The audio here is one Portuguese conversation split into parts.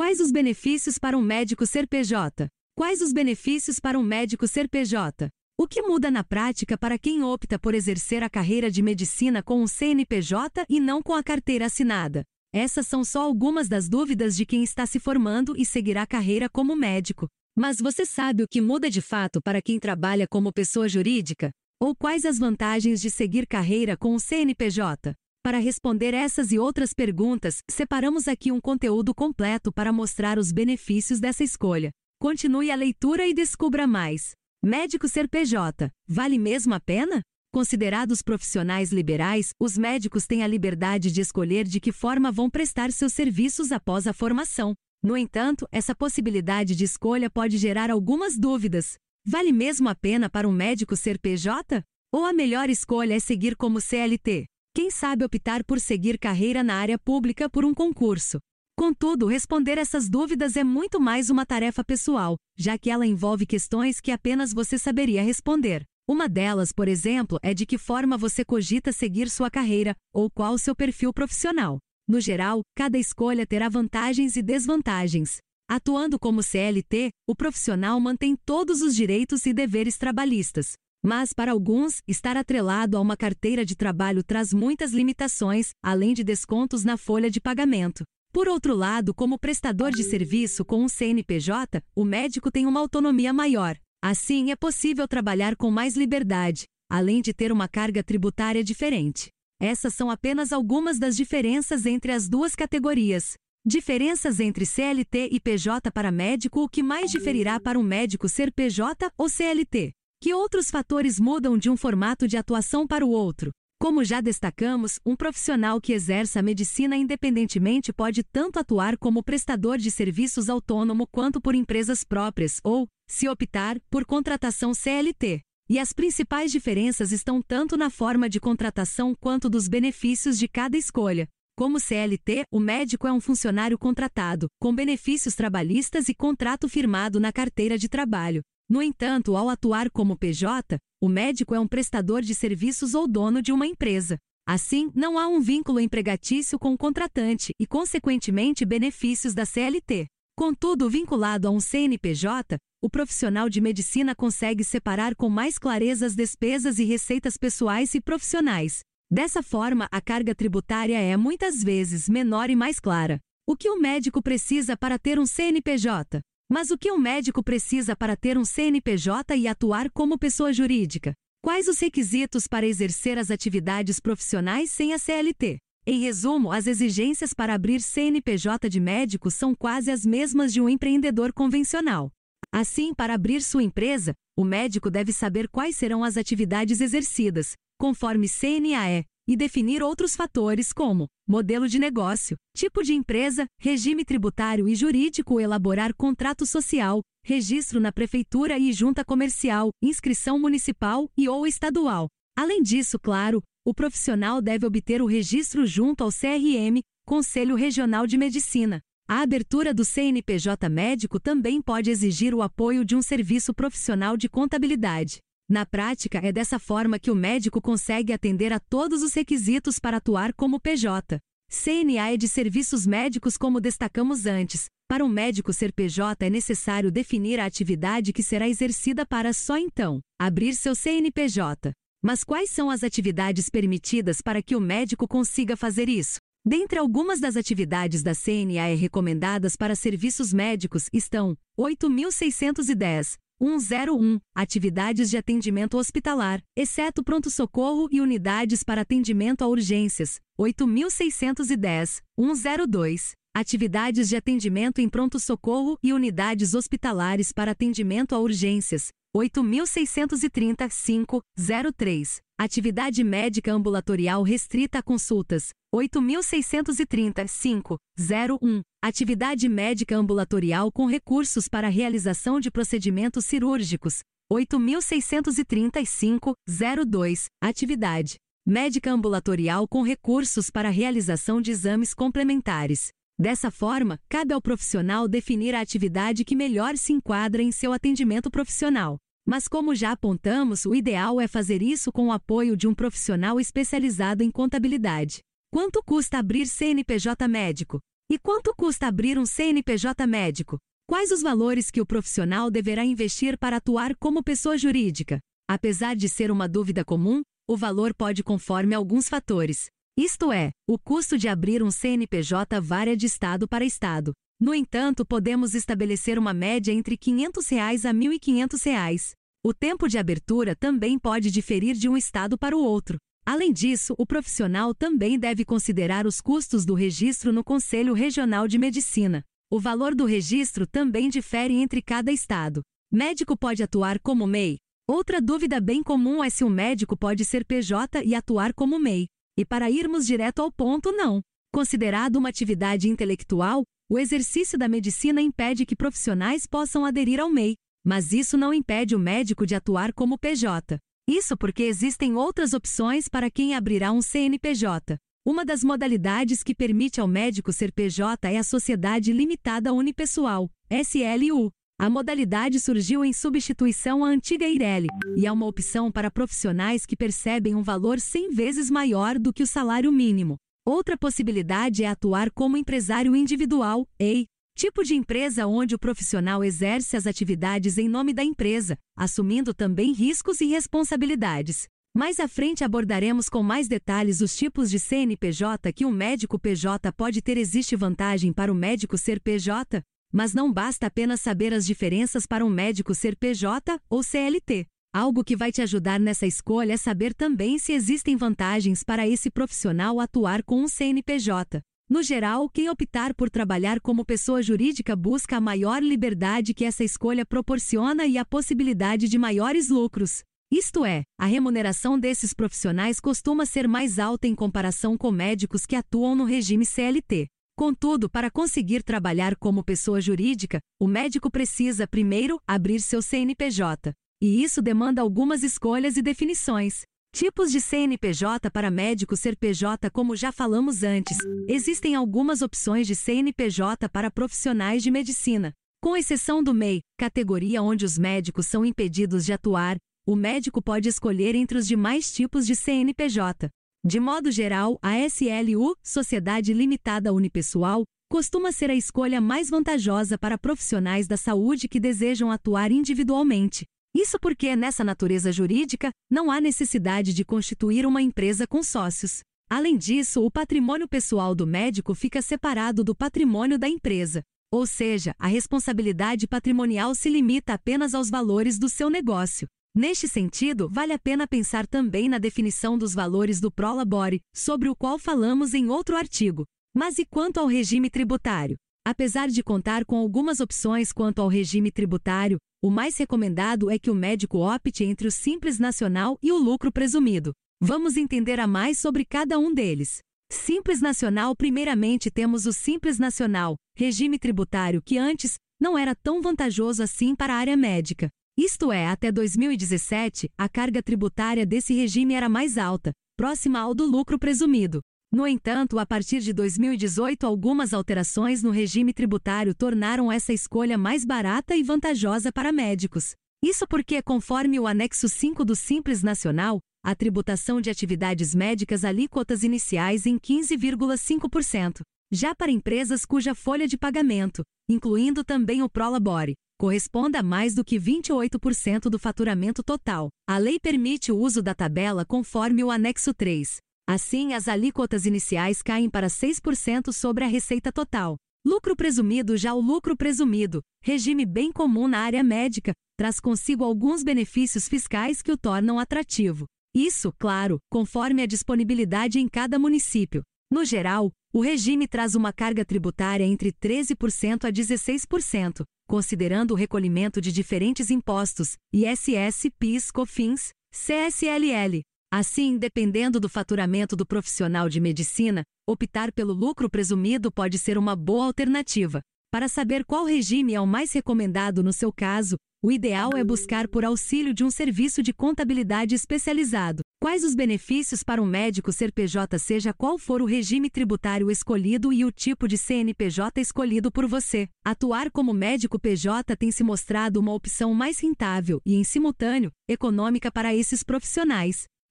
Quais os benefícios para um médico ser PJ? Quais os benefícios para um médico ser PJ? O que muda na prática para quem opta por exercer a carreira de medicina com um CNPJ e não com a carteira assinada? Essas são só algumas das dúvidas de quem está se formando e seguirá a carreira como médico. Mas você sabe o que muda de fato para quem trabalha como pessoa jurídica? Ou quais as vantagens de seguir carreira com o CNPJ? Para responder essas e outras perguntas, separamos aqui um conteúdo completo para mostrar os benefícios dessa escolha. Continue a leitura e descubra mais. Médico ser PJ, vale mesmo a pena? Considerados profissionais liberais, os médicos têm a liberdade de escolher de que forma vão prestar seus serviços após a formação. No entanto, essa possibilidade de escolha pode gerar algumas dúvidas. Vale mesmo a pena para um médico ser PJ? Ou a melhor escolha é seguir como CLT? Quem sabe optar por seguir carreira na área pública por um concurso? Contudo, responder essas dúvidas é muito mais uma tarefa pessoal, já que ela envolve questões que apenas você saberia responder. Uma delas, por exemplo, é de que forma você cogita seguir sua carreira, ou qual o seu perfil profissional. No geral, cada escolha terá vantagens e desvantagens. Atuando como CLT, o profissional mantém todos os direitos e deveres trabalhistas. Mas, para alguns, estar atrelado a uma carteira de trabalho traz muitas limitações, além de descontos na folha de pagamento. Por outro lado, como prestador de serviço com um CNPJ, o médico tem uma autonomia maior. Assim, é possível trabalhar com mais liberdade, além de ter uma carga tributária diferente. Essas são apenas algumas das diferenças entre as duas categorias. Diferenças entre CLT e PJ para médico. O que mais diferirá para um médico ser PJ ou CLT? Que outros fatores mudam de um formato de atuação para o outro? Como já destacamos, um profissional que exerce a medicina independentemente pode tanto atuar como prestador de serviços autônomo quanto por empresas próprias ou, se optar, por contratação CLT. E as principais diferenças estão tanto na forma de contratação quanto dos benefícios de cada escolha. Como CLT, o médico é um funcionário contratado, com benefícios trabalhistas e contrato firmado na carteira de trabalho. No entanto, ao atuar como PJ, o médico é um prestador de serviços ou dono de uma empresa. Assim, não há um vínculo empregatício com o contratante e, consequentemente, benefícios da CLT. Contudo, vinculado a um CNPJ, o profissional de medicina consegue separar com mais clareza as despesas e receitas pessoais e profissionais. Dessa forma, a carga tributária é, muitas vezes, menor e mais clara. O que o médico precisa para ter um CNPJ? Mas o que um médico precisa para ter um CNPJ e atuar como pessoa jurídica? Quais os requisitos para exercer as atividades profissionais sem a CLT? Em resumo, as exigências para abrir CNPJ de médico são quase as mesmas de um empreendedor convencional. Assim, para abrir sua empresa, o médico deve saber quais serão as atividades exercidas, conforme CNAE, e definir outros fatores como modelo de negócio, tipo de empresa, regime tributário e jurídico, elaborar contrato social, registro na prefeitura e junta comercial, inscrição municipal e ou estadual. Além disso, claro, o profissional deve obter o registro junto ao CRM, Conselho Regional de Medicina. A abertura do CNPJ médico também pode exigir o apoio de um serviço profissional de contabilidade. Na prática, é dessa forma que o médico consegue atender a todos os requisitos para atuar como PJ. CNA é de serviços médicos, como destacamos antes. Para um médico ser PJ é necessário definir a atividade que será exercida para só então abrir seu CNPJ. Mas quais são as atividades permitidas para que o médico consiga fazer isso? Dentre algumas das atividades da CNA recomendadas para serviços médicos estão 8.610. 101. Atividades de atendimento hospitalar, exceto pronto-socorro e unidades para atendimento a urgências. 8.610. 102. Atividades de atendimento em pronto-socorro e unidades hospitalares para atendimento a urgências. 8.635. 03. Atividade médica ambulatorial restrita a consultas. 8.635. 01. Atividade médica ambulatorial com recursos para a realização de procedimentos cirúrgicos. 8.635. 02. Atividade médica ambulatorial com recursos para a realização de exames complementares. Dessa forma, cabe ao profissional definir a atividade que melhor se enquadra em seu atendimento profissional. Mas, como já apontamos, o ideal é fazer isso com o apoio de um profissional especializado em contabilidade. Quanto custa abrir CNPJ médico? E quanto custa abrir um CNPJ médico? Quais os valores que o profissional deverá investir para atuar como pessoa jurídica? Apesar de ser uma dúvida comum, o valor pode conforme alguns fatores. Isto é, o custo de abrir um CNPJ varia de estado para estado. No entanto, podemos estabelecer uma média entre R$ 500 a R$ 1.500. O tempo de abertura também pode diferir de um estado para o outro. Além disso, o profissional também deve considerar os custos do registro no Conselho Regional de Medicina. O valor do registro também difere entre cada estado. Médico pode atuar como MEI? Outra dúvida bem comum é se um médico pode ser PJ e atuar como MEI. E para irmos direto ao ponto, não. Considerado uma atividade intelectual, o exercício da medicina impede que profissionais possam aderir ao MEI, mas isso não impede o médico de atuar como PJ. Isso porque existem outras opções para quem abrirá um CNPJ. Uma das modalidades que permite ao médico ser PJ é a Sociedade Limitada Unipessoal, SLU. A modalidade surgiu em substituição à antiga EIRELI, e é uma opção para profissionais que percebem um valor 100 vezes maior do que o salário mínimo. Outra possibilidade é atuar como empresário individual, EI, tipo de empresa onde o profissional exerce as atividades em nome da empresa, assumindo também riscos e responsabilidades. Mais à frente abordaremos com mais detalhes os tipos de CNPJ que um médico PJ pode ter. Existe vantagem para o médico ser PJ? Mas não basta apenas saber as diferenças para um médico ser PJ ou CLT. Algo que vai te ajudar nessa escolha é saber também se existem vantagens para esse profissional atuar com um CNPJ. No geral, quem optar por trabalhar como pessoa jurídica busca a maior liberdade que essa escolha proporciona e a possibilidade de maiores lucros. Isto é, a remuneração desses profissionais costuma ser mais alta em comparação com médicos que atuam no regime CLT. Contudo, para conseguir trabalhar como pessoa jurídica, o médico precisa, primeiro, abrir seu CNPJ. E isso demanda algumas escolhas e definições. Tipos de CNPJ para médico ser PJ. Como já falamos antes, existem algumas opções de CNPJ para profissionais de medicina. Com exceção do MEI, categoria onde os médicos são impedidos de atuar, o médico pode escolher entre os demais tipos de CNPJ. De modo geral, a SLU, Sociedade Limitada Unipessoal, costuma ser a escolha mais vantajosa para profissionais da saúde que desejam atuar individualmente. Isso porque, nessa natureza jurídica, não há necessidade de constituir uma empresa com sócios. Além disso, o patrimônio pessoal do médico fica separado do patrimônio da empresa. Ou seja, a responsabilidade patrimonial se limita apenas aos valores do seu negócio. Neste sentido, vale a pena pensar também na definição dos valores do prolabore, sobre o qual falamos em outro artigo. Mas e quanto ao regime tributário? Apesar de contar com algumas opções quanto ao regime tributário, o mais recomendado é que o médico opte entre o Simples Nacional e o lucro presumido. Vamos entender a mais sobre cada um deles. Simples Nacional. Primeiramente temos o Simples Nacional, regime tributário que antes não era tão vantajoso assim para a área médica. Isto é, até 2017, a carga tributária desse regime era mais alta, próxima ao do lucro presumido. No entanto, a partir de 2018, algumas alterações no regime tributário tornaram essa escolha mais barata e vantajosa para médicos. Isso porque, conforme o anexo 5 do Simples Nacional, a tributação de atividades médicas alíquotas iniciais em 15,5%. Já para empresas cuja folha de pagamento, incluindo também o prolabore, corresponda a mais do que 28% do faturamento total. A lei permite o uso da tabela conforme o anexo 3. Assim, as alíquotas iniciais caem para 6% sobre a receita total. Lucro presumido. Já o lucro presumido, regime bem comum na área médica, traz consigo alguns benefícios fiscais que o tornam atrativo. Isso, claro, conforme a disponibilidade em cada município. No geral, o regime traz uma carga tributária entre 13% a 16%, considerando o recolhimento de diferentes impostos, ISS, PIS, COFINS, CSLL. Assim, dependendo do faturamento do profissional de medicina, optar pelo lucro presumido pode ser uma boa alternativa. Para saber qual regime é o mais recomendado no seu caso, o ideal é buscar por auxílio de um serviço de contabilidade especializado. Quais os benefícios para um médico ser PJ, seja qual for o regime tributário escolhido e o tipo de CNPJ escolhido por você? Atuar como médico PJ tem se mostrado uma opção mais rentável e, em simultâneo, econômica para esses profissionais.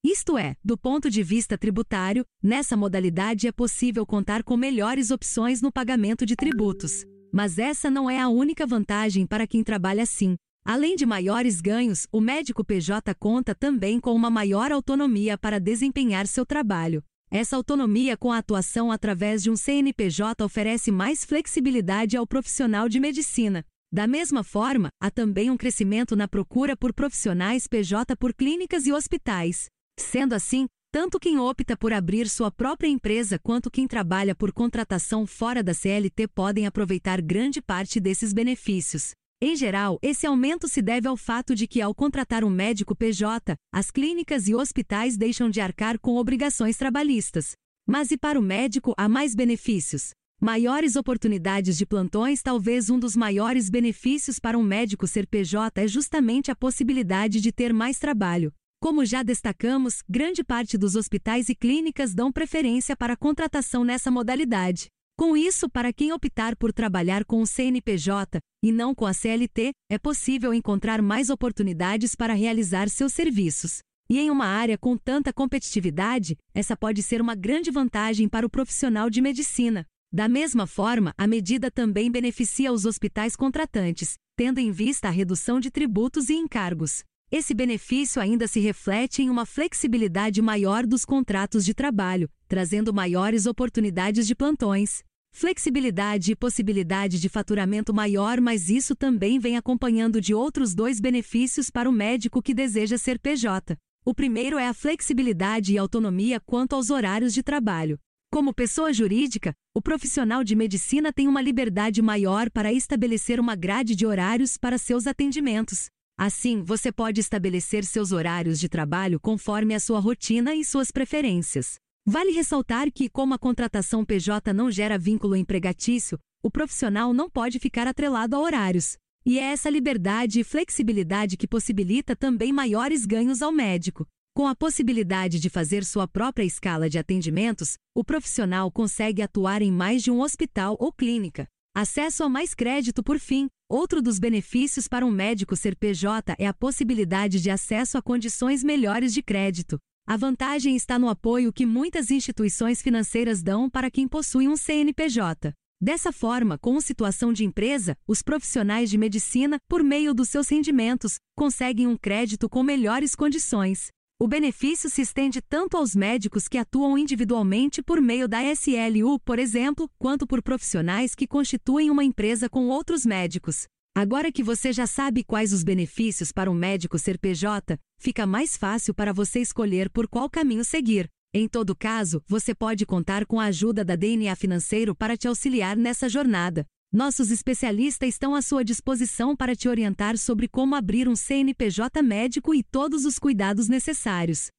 Isto é, do ponto de vista tributário, nessa modalidade é possível contar com melhores opções no pagamento de tributos. Mas essa não é a única vantagem para quem trabalha assim. Além de maiores ganhos, o médico PJ conta também com uma maior autonomia para desempenhar seu trabalho. Essa autonomia com a atuação através de um CNPJ oferece mais flexibilidade ao profissional de medicina. Da mesma forma, há também um crescimento na procura por profissionais PJ por clínicas e hospitais. Sendo assim, tanto quem opta por abrir sua própria empresa quanto quem trabalha por contratação fora da CLT podem aproveitar grande parte desses benefícios. Em geral, esse aumento se deve ao fato de que, ao contratar um médico PJ, as clínicas e hospitais deixam de arcar com obrigações trabalhistas. Mas e para o médico há mais benefícios? Maiores oportunidades de plantões. Talvez um dos maiores benefícios para um médico ser PJ é justamente a possibilidade de ter mais trabalho. Como já destacamos, grande parte dos hospitais e clínicas dão preferência para a contratação nessa modalidade. Com isso, para quem optar por trabalhar com o CNPJ e não com a CLT, é possível encontrar mais oportunidades para realizar seus serviços. E em uma área com tanta competitividade, essa pode ser uma grande vantagem para o profissional de medicina. Da mesma forma, a medida também beneficia os hospitais contratantes, tendo em vista a redução de tributos e encargos. Esse benefício ainda se reflete em uma flexibilidade maior dos contratos de trabalho, trazendo maiores oportunidades de plantões. Flexibilidade e possibilidade de faturamento maior, mas isso também vem acompanhando de outros dois benefícios para o médico que deseja ser PJ. O primeiro é a flexibilidade e autonomia quanto aos horários de trabalho. Como pessoa jurídica, o profissional de medicina tem uma liberdade maior para estabelecer uma grade de horários para seus atendimentos. Assim, você pode estabelecer seus horários de trabalho conforme a sua rotina e suas preferências. Vale ressaltar que, como a contratação PJ não gera vínculo empregatício, o profissional não pode ficar atrelado a horários. E é essa liberdade e flexibilidade que possibilita também maiores ganhos ao médico. Com a possibilidade de fazer sua própria escala de atendimentos, o profissional consegue atuar em mais de um hospital ou clínica. Acesso a mais crédito. Por fim, outro dos benefícios para um médico ser PJ é a possibilidade de acesso a condições melhores de crédito. A vantagem está no apoio que muitas instituições financeiras dão para quem possui um CNPJ. Dessa forma, com situação de empresa, os profissionais de medicina, por meio dos seus rendimentos, conseguem um crédito com melhores condições. O benefício se estende tanto aos médicos que atuam individualmente por meio da SLU, por exemplo, quanto por profissionais que constituem uma empresa com outros médicos. Agora que você já sabe quais os benefícios para um médico ser PJ, fica mais fácil para você escolher por qual caminho seguir. Em todo caso, você pode contar com a ajuda da DNA Financeiro para te auxiliar nessa jornada. Nossos especialistas estão à sua disposição para te orientar sobre como abrir um CNPJ médico e todos os cuidados necessários.